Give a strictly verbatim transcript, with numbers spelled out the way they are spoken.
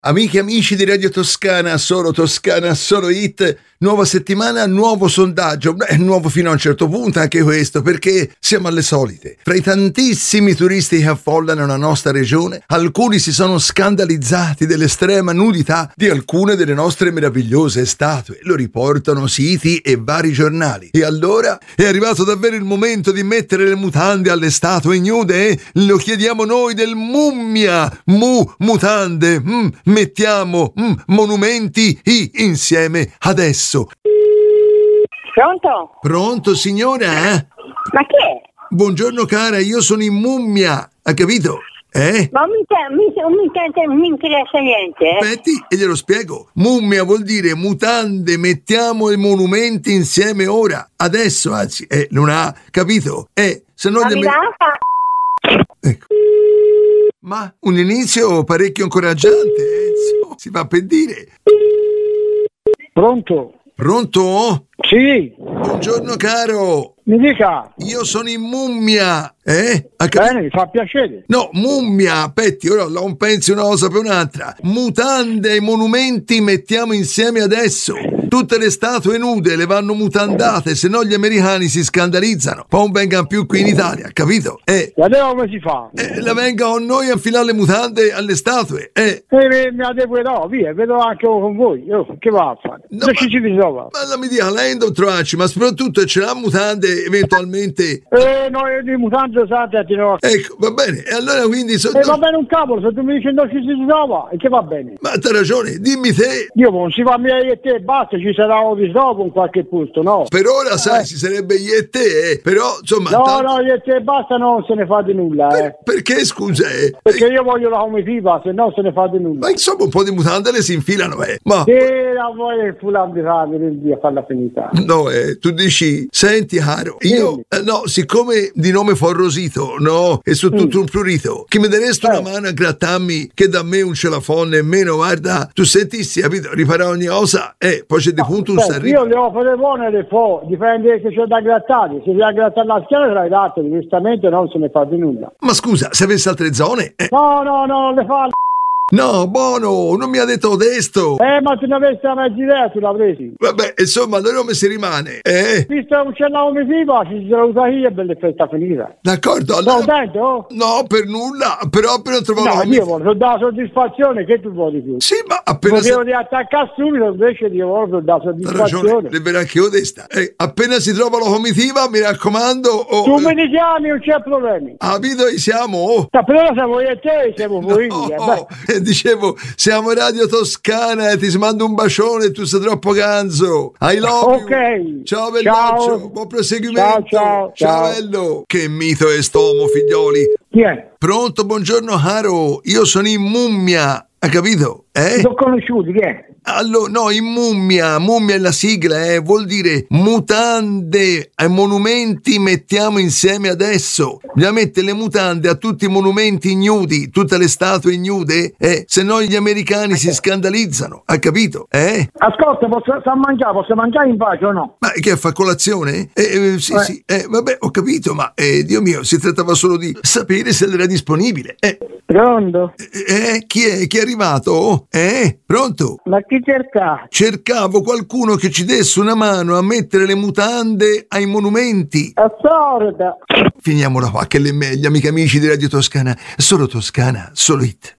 Amiche e amici di Radio Toscana, solo Toscana, solo Hit, nuova settimana, nuovo sondaggio, beh, nuovo fino a un certo punto anche questo, perché siamo alle solite. Fra i tantissimi turisti che affollano la nostra regione, alcuni si sono scandalizzati dell'estrema nudità di alcune delle nostre meravigliose statue, lo riportano siti e vari giornali. E allora è arrivato davvero il momento di mettere le mutande alle statue nude, eh? Lo chiediamo noi del Mummia, mu, mutande, mm. Mettiamo mm, monumenti i, insieme adesso. Pronto? Pronto, signora? Ma chi è? Buongiorno cara, io sono in Mummia, ha capito? Eh? Ma mi, mi, mi, mi interessa niente, eh? Aspetti e glielo spiego. Mummia vuol dire mutande, mettiamo i monumenti insieme ora, adesso anzi, eh, non ha capito? Eh, se no... Ma gli mi me... dà fa... Ecco. Ma un inizio parecchio incoraggiante, eh? Si fa per dire. Pronto? Pronto? Sì. Buongiorno caro. Mi dica. Io sono in Mummia. Eh? Ha capito? Bene, mi fa piacere. No, Mummia, petti, ora non pensi una cosa per un'altra. Mutande e monumenti mettiamo insieme adesso. Tutte le statue nude le vanno mutandate, se no gli americani si scandalizzano. Poi non vengano più qui in Italia, capito? Eh. La devo come si fa? Eh, la venga con noi a infilare le mutande alle statue, eh. E mi la devo no, via, vedo anche con voi. Io, che va a fare? No, Dove ma, ci si ritrova? Ma la mi dica, lei non trovarci, ma soprattutto ce l'ha mutande eventualmente. Eh, no, io di mutande usate ti no. Ecco, va bene, e allora quindi... So, eh, va bene un cavolo, se tu mi dici dove ci si ritrova, e che va bene? Ma t'ha ragione, dimmi te. Io non si va mia e te, basta, ci sarà un ritrovo in qualche posto, no? Per ora, sai, eh. ci sarebbe io e te, eh. Però, insomma... No, tanto... no, io e te basta, non se ne fa di nulla, per, eh. Perché, scusa, eh? Perché io voglio la comitiva, se no se ne fa di nulla. Ma insomma un po' di mutande le si infilano, eh. Ma... Che la vuoi il fulano di farmi a farla finita? No, eh, tu dici, senti caro, io, eh, no, siccome di nome Forrosito, no, e su tutto mm. un prurito, che mi daresti eh. una mano a grattarmi che da me un celafone e meno, guarda, tu sentissi, capito, riparare ogni cosa, eh, poi c'è di punto un sarrico. Io le ho le buone e le fo, dipende che c'è da grattare, se devi grattare la schiena te l'hai dato, giustamente non se ne fa di nulla. Ma scusa, se avesse altre zone? Eh. No, no, no, le fa... No, buono, non mi ha detto testo. Eh, ma se ne avessi la mezza idea, tu l'avresti. Vabbè, insomma, da come si rimane, eh? Visto che c'è la omitiva, ci si saluta io e bella festa finita. D'accordo, allora... Contento? No, per nulla, però appena trovato... No, io voglio dare soddisfazione, che tu vuoi di più? Sì, ma appena... Potevo si... di attaccare subito, invece di voglio dare soddisfazione. Ha ragione, le verrà anche io testa. Eh, appena si trova la comitiva, mi raccomando... Oh, tu mi chiami, non c'è problemi. Ah, vedo, siamo... Oh. Ma però siamo io e te, siamo voi. No, eh, eh, dicevo... Siamo Radio Toscana e ti mando un bacione e tu sei troppo ganzo. I love Ok. you. Ciao belloccio, buon proseguimento. Ciao, ciao, ciao. Bello. Che mito è st'uomo, figlioli. Chi è? Pronto, buongiorno caro. Io sono in Mummia, hai capito? Eh? Sono conosciuti, chi è? Allora, no, in Mummia, Mummia è la sigla, eh, vuol dire mutande ai monumenti mettiamo insieme adesso. Bisogna mettere le mutande a tutti i monumenti ignudi, tutte le statue ignude, eh, se no gli americani si scandalizzano, hai capito? Eh? Ascolta, posso sta mangiare, posso mangiare in pace o no? Ma che fa colazione? Eh, eh, sì, eh. sì, eh, vabbè, ho capito, ma eh, Dio mio, si trattava solo di sapere se era disponibile. Eh. Pronto? Eh, eh, chi è? Chi è arrivato? Eh? Pronto? Ma chi cerca? Cercavo qualcuno che ci desse una mano a mettere le mutande ai monumenti. Assorda. Finiamola qua, che le meglio, amiche amici di Radio Toscana. Solo Toscana, solo Hit.